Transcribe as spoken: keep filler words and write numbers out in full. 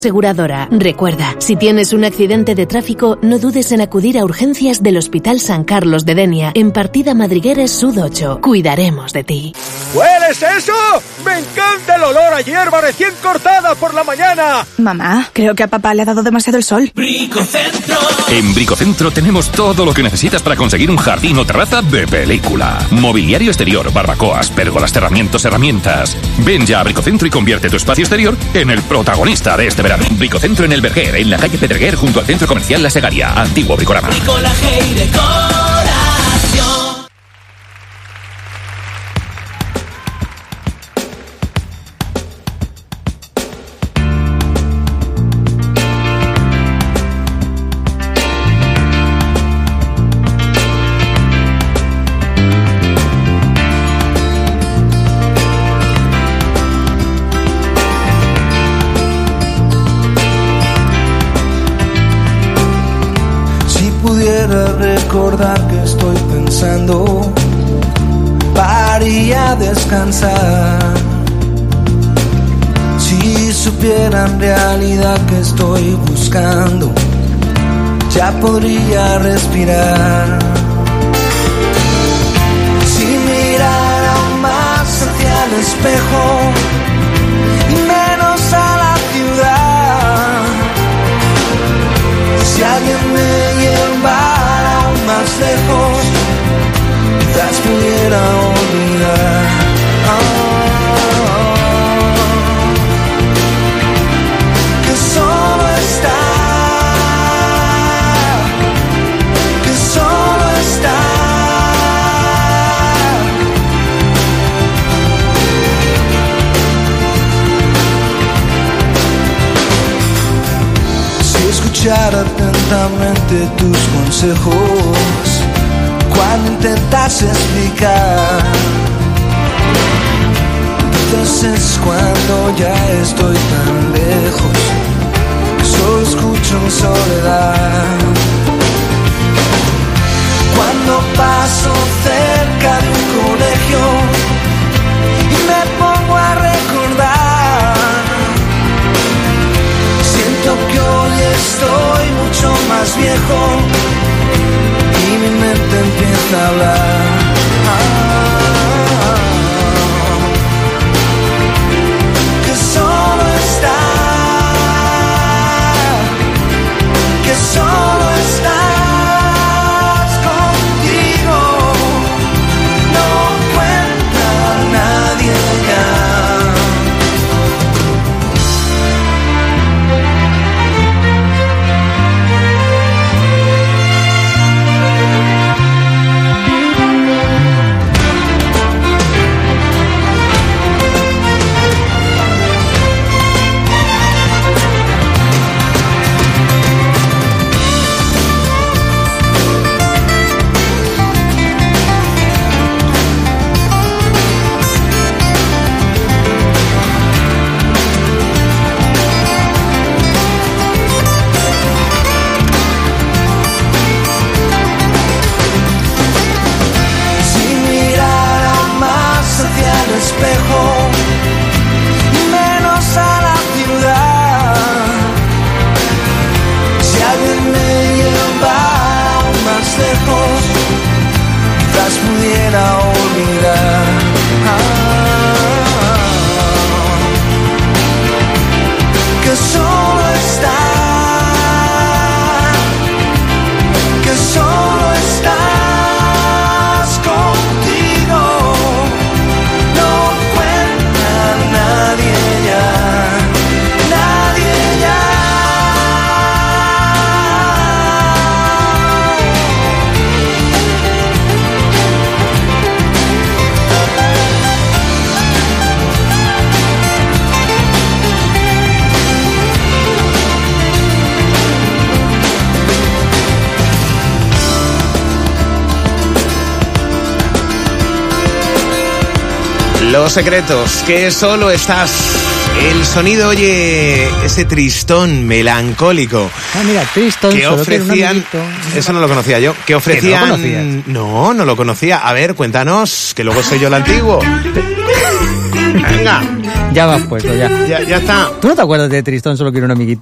Aseguradora. Recuerda, si tienes un accidente de tráfico, no dudes en acudir a urgencias del Hospital San Carlos de Denia, en Partida Madrigueres Sud ocho. Cuidaremos de ti. ¿Hueles eso? ¡Me encanta el olor a hierba recién cortada por la mañana! Mamá, creo que a papá le ha dado demasiado el sol. Bricocentro. En Bricocentro tenemos todo lo que necesitas para conseguir un jardín o terraza de película. Mobiliario exterior, barbacoas, pérgolas, cerramientos, herramientas. Ven ya a Bricocentro y convierte tu espacio exterior en el protagonista de este verano. Bricocentro en el Berguer, en la calle Pedreguer, junto al Centro Comercial La Segaria. Antiguo Bricorama. Bricolaje y decoración. Recordar que estoy pensando para ir a descansar. Si supiera en realidad que estoy buscando, ya podría respirar. Si mirara más hacia el espejo y menos a la ciudad, si alguien me llevara más lejos, quizás pudiera olvidar. Oh, que solo está, que solo está. Si escuchara atentamente tus consejos cuando intentas explicar, entonces cuando ya estoy tan lejos que solo escucho mi soledad. Cuando paso cerca de un colegio y me pongo a recordar, siento que hoy estoy mucho más viejo y mi mente empieza a hablar. Ah, que solo está, que solo estás contigo, no cuenta nadie ya. Los Secretos, que solo estás. El sonido, oye, ese tristón melancólico. Ah, mira, tristón. Que ofrecían. Eso no lo conocía yo. Que ofrecían. ¿No lo conocías? No, no lo conocía. A ver, cuéntanos, que luego soy yo el antiguo. Venga. Ya me has puesto, ya. Ya, ya está. ¿Tú no te acuerdas de Tristón solo quiere un amiguito?